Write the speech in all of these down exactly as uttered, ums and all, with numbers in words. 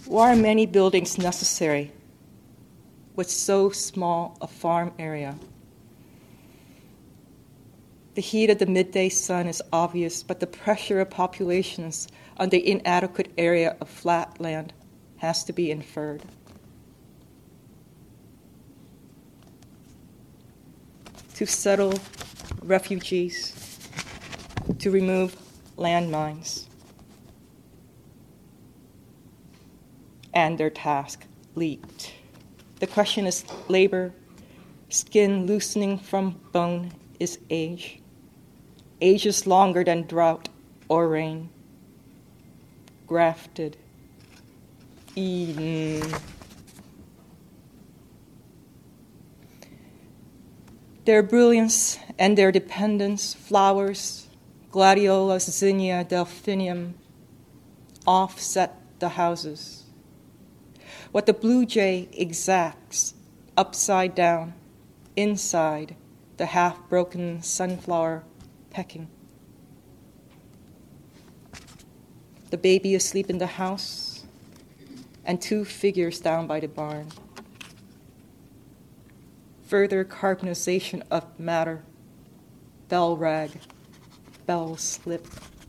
Why are many buildings necessary with so small a farm area? The heat of the midday sun is obvious, but the pressure of populations on the inadequate area of flat land has to be inferred. To settle refugees, to remove landmines, and their task leaped. The question is labor, skin loosening from bone is age. Age is longer than drought or rain. Grafted, eaten. Their brilliance and their dependence, flowers, gladiolus, zinnia, delphinium, offset the houses. What the blue jay exacts, upside down, inside the half-broken sunflower pecking. The baby asleep in the house, and two figures down by the barn. Further carbonization of matter, bell rag, bell slip.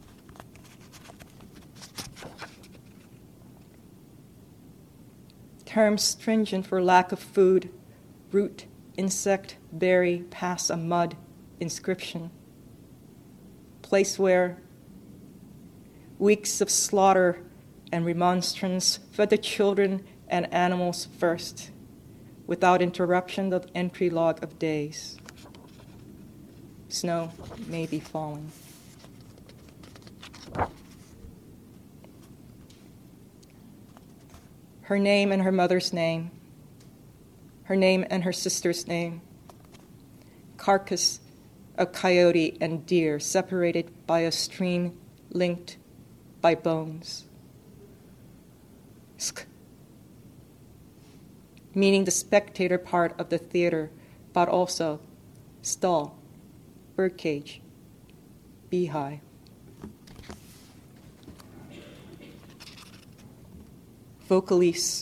Terms stringent for lack of food, root, insect, berry, pass a mud inscription. Place where weeks of slaughter and remonstrance fed the children and animals first, without interruption the entry log of days. Snow may be falling. Her name and her mother's name, her name and her sister's name, carcass of coyote and deer separated by a stream linked by bones. Sk. Meaning the spectator part of the theater, but also stall, birdcage, beehive. Vocalise.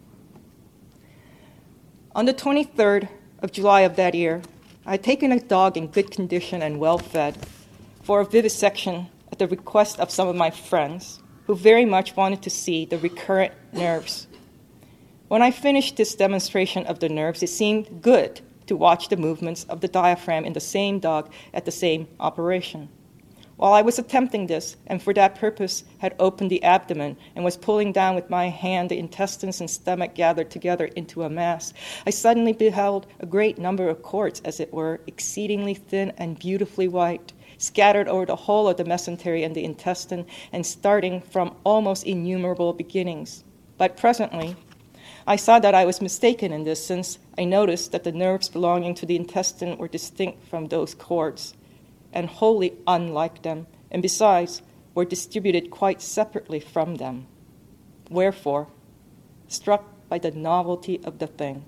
On the twenty-third of July of that year, I had taken a dog in good condition and well-fed for a vivisection at the request of some of my friends who very much wanted to see the recurrent nerves. When I finished this demonstration of the nerves, it seemed good to watch the movements of the diaphragm in the same dog at the same operation. While I was attempting this, and for that purpose had opened the abdomen and was pulling down with my hand the intestines and stomach gathered together into a mass, I suddenly beheld a great number of cords, as it were, exceedingly thin and beautifully white, scattered over the whole of the mesentery and the intestine, and starting from almost innumerable beginnings. But presently, I saw that I was mistaken in this, since I noticed that the nerves belonging to the intestine were distinct from those cords, and wholly unlike them, and besides, were distributed quite separately from them. Wherefore, struck by the novelty of the thing.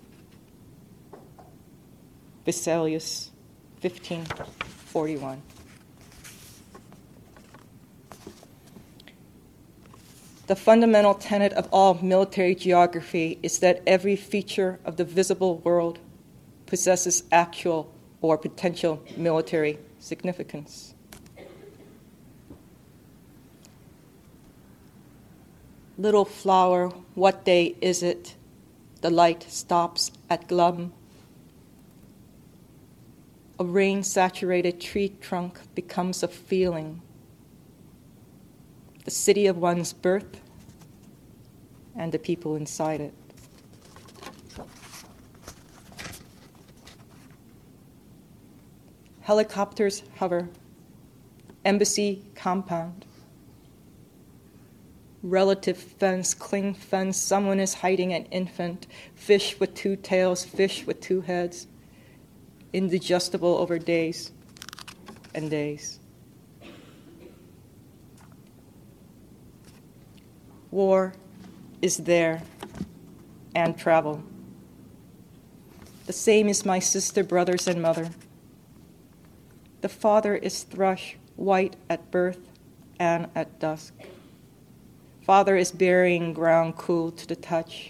Vesalius, fifteen forty-one. The fundamental tenet of all military geography is that every feature of the visible world possesses actual or potential military significance. Little flower, what day is it? The light stops at Glum. A rain-saturated tree trunk becomes a feeling. The city of one's birth and the people inside it. Helicopters hover. Embassy compound. Relative fence, cling fence, someone is hiding an infant. Fish with two tails, fish with two heads. Indigestible over days and days. War is there, and travel. The same is my sister, brothers, and mother. The father is thrush, white at birth and at dusk. Father is burying ground cool to the touch.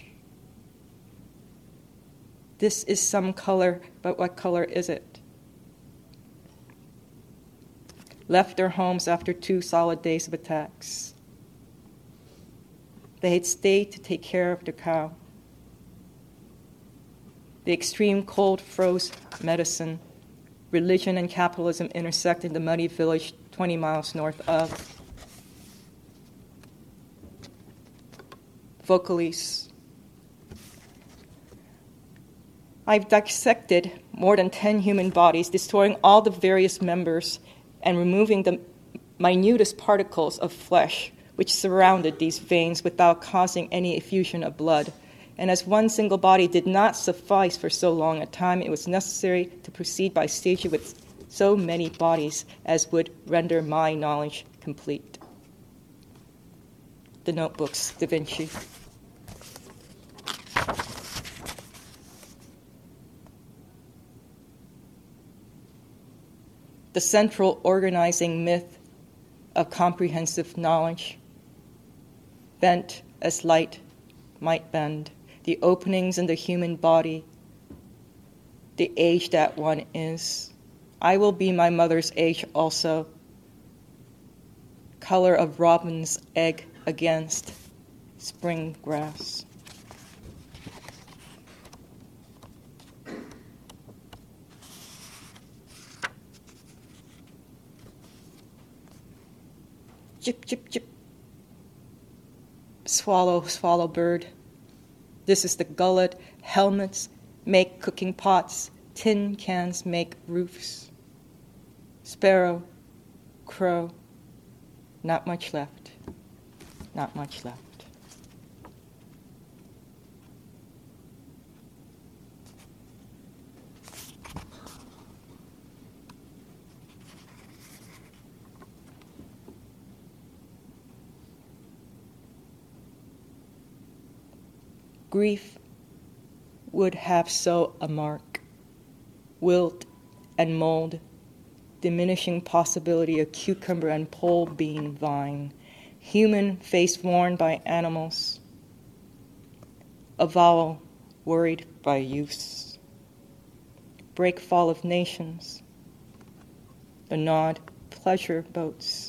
This is some color, but what color is it? Left their homes after two solid days of attacks. They had stayed to take care of the cow. The extreme cold froze medicine. Religion and capitalism intersect in the muddy village twenty miles north of. Vocalese. I've dissected more than ten human bodies, destroying all the various members and removing the minutest particles of flesh which surrounded these veins without causing any effusion of blood. And as one single body did not suffice for so long a time, it was necessary to proceed by stages with so many bodies as would render my knowledge complete. The Notebooks, Da Vinci. The central organizing myth of comprehensive knowledge, bent as light might bend, the openings in the human body, the age that one is. I will be my mother's age also. Color of robin's egg against spring grass. Chip, chip, chip. Swallow, swallow bird. This is the gullet. Helmets make cooking pots. Tin cans make roofs. Sparrow, crow. Not much left. Not much left. Grief would have so a mark, wilt and mold, diminishing possibility of cucumber and pole bean vine, human face worn by animals, avowal worried by youths, break fall of nations, the gnawed pleasure boats.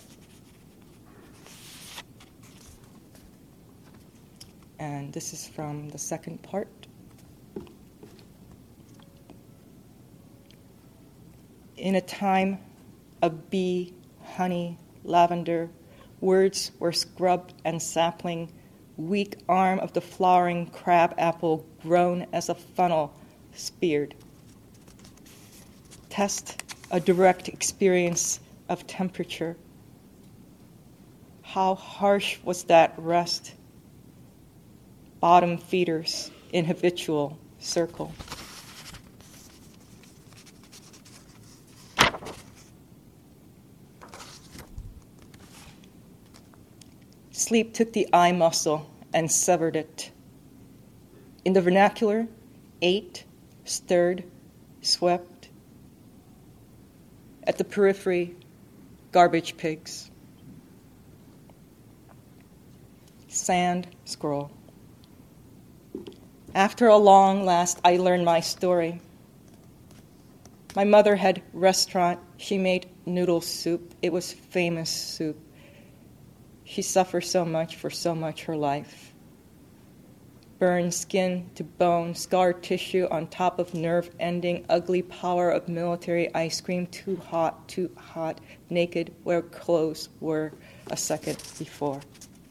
And this is from the second part. In a time of bee, honey, lavender, words were scrub and sapling, weak arm of the flowering crab apple grown as a funnel speared. Test a direct experience of temperature. How harsh was that rest? Bottom feeders in habitual circle. Sleep took the eye muscle and severed it. In the vernacular, ate, stirred, swept. At the periphery, garbage pigs. Sand scroll. After a long last, I learned my story. My mother had restaurant. She made noodle soup. It was famous soup. She suffered so much for so much her life. Burned skin to bone, scar tissue on top of nerve ending, ugly power of military ice cream, too hot, too hot, naked where clothes were a second before.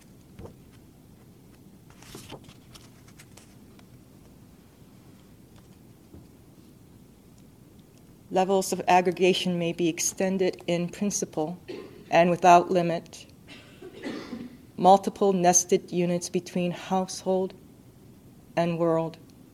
Levels of aggregation may be extended in principle and without limit. Multiple nested units between household and world.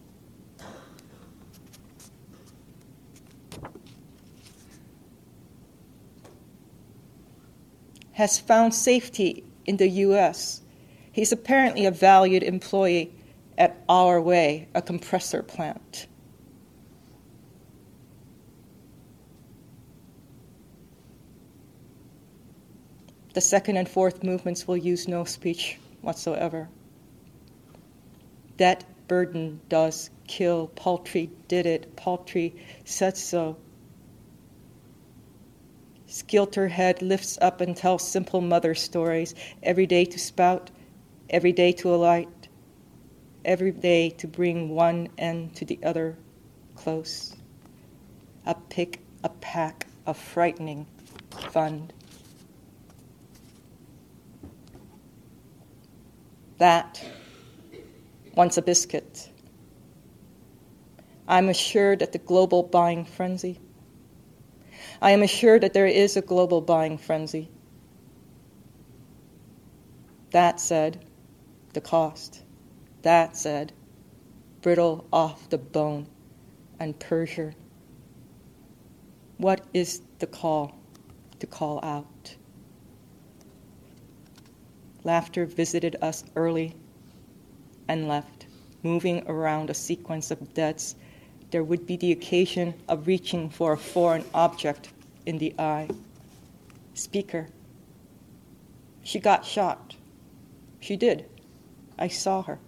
Has found safety in the U S. He's apparently a valued employee at Our Way, a compressor plant. The second and fourth movements will use no speech whatsoever. That burden does kill. Paltry did it. Paltry said so. Skilter head lifts up and tells simple mother stories, every day to spout, every day to alight, every day to bring one end to the other close. A pick, a pack, a frightening fund. That wants a biscuit. I'm assured that the global buying frenzy. I am assured that there is a global buying frenzy. That said, the cost. That said, brittle off the bone and Persia. What is the call to call out? Laughter visited us early and left, moving around a sequence of deaths. There would be the occasion of reaching for a foreign object in the eye. Speaker. She got shot. She did. I saw her.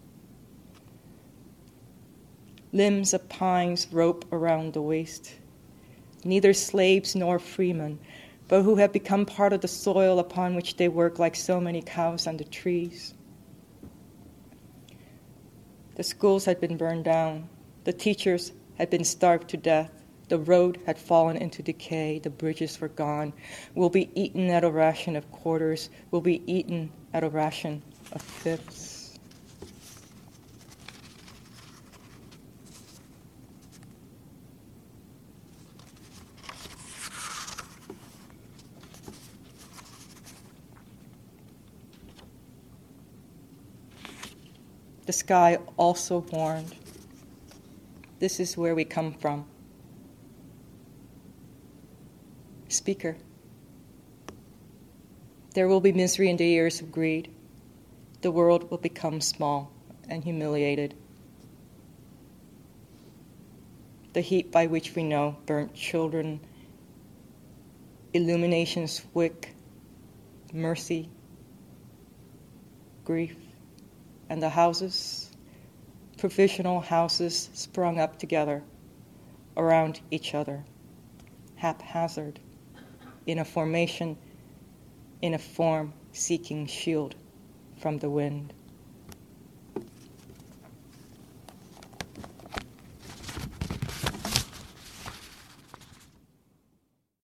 Limbs of pines rope around the waist. Neither slaves nor freemen, but who have become part of the soil upon which they work like so many cows on the trees. The schools had been burned down. The teachers had been starved to death. The road had fallen into decay. The bridges were gone. We'll be eaten at a ration of quarters. We'll be eaten at a ration of fifths. The sky also warned. This is where we come from. Speaker. There will be misery in the years of greed. The world will become small and humiliated. The heat by which we know burnt children, illumination's wick, mercy, grief, and the houses, provisional houses sprung up together around each other, haphazard, in a formation, in a form seeking shield from the wind.